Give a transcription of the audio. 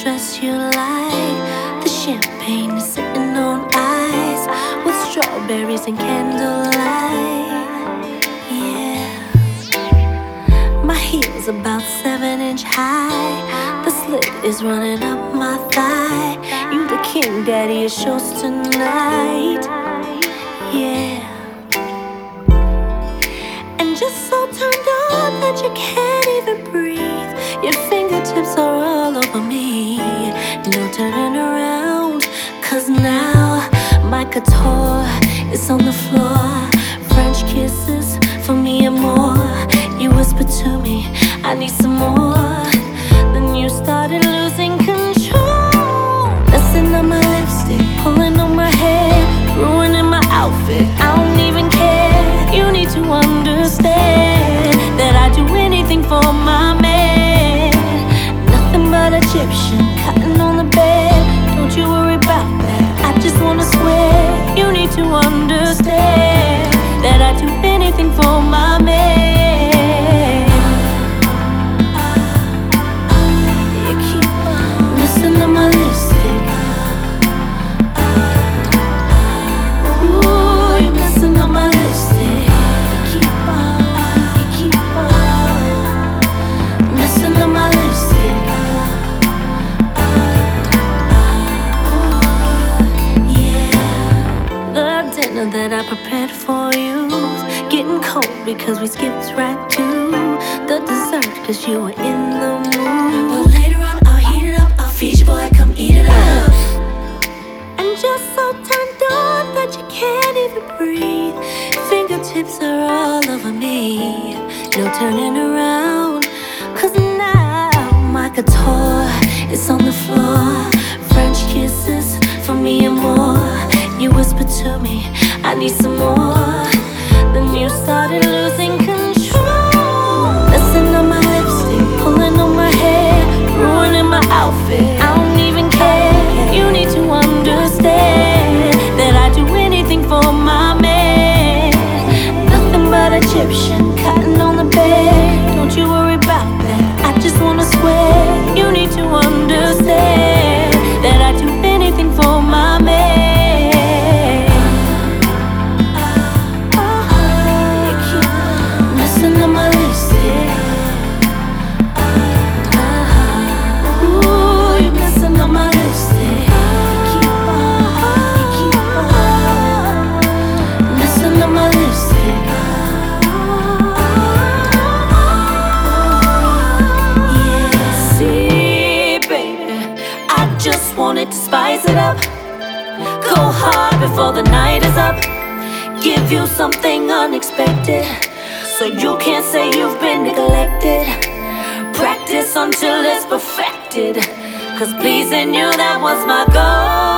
dress you like. The champagne is sitting on ice with strawberries and candlelight. Yeah. My heel's about 7 inch high. The slit is running up my thigh. You the king, daddy, it shows tonight. Yeah. And just so turned on that you can't even breathe. Your fingertips are all over me. No turning around, 'cause now my couture is on the floor. French kisses for me and more. You whispered to me, I need some more. Then you started losing control. Messing up my lipstick, pulling on my hair, ruining my outfit. I don't even care. You need to understand that I'd do anything for my man. Nothing but Egyptian cotton on the bed. Don't you worry about that. I just wanna swear. You need to understand that I'd do anything for my man. You keep messing up my lipstick. Ooh, you're messing up my lipstick. You keep messing up my lipstick. Yeah. The dinner that I prepared for you getting cold because we skipped right to the dessert, 'cause you were in the mood. But later on I'll heat it up, I'll feed you, boy, come eat it up. And just so turned on that you can't even breathe. Fingertips are all over me. No turning around, 'cause now my couture is on the floor. French kisses for me and more. You whispered to me, I need some more. Then you started losing control. Messing up my lipstick, pulling on my hair, ruining my outfit. I don't even care. You need to understand that I'd do anything for my man. Nothing but Egyptian cotton on the bed. Don't you worry about that. I just wanna swear. You need to understand that I'd do anything for my man. Wanted to spice it up, go hard before the night is up, give you something unexpected, so you can't say you've been neglected. Practice until it's perfected, 'cause pleasing you, that was my goal.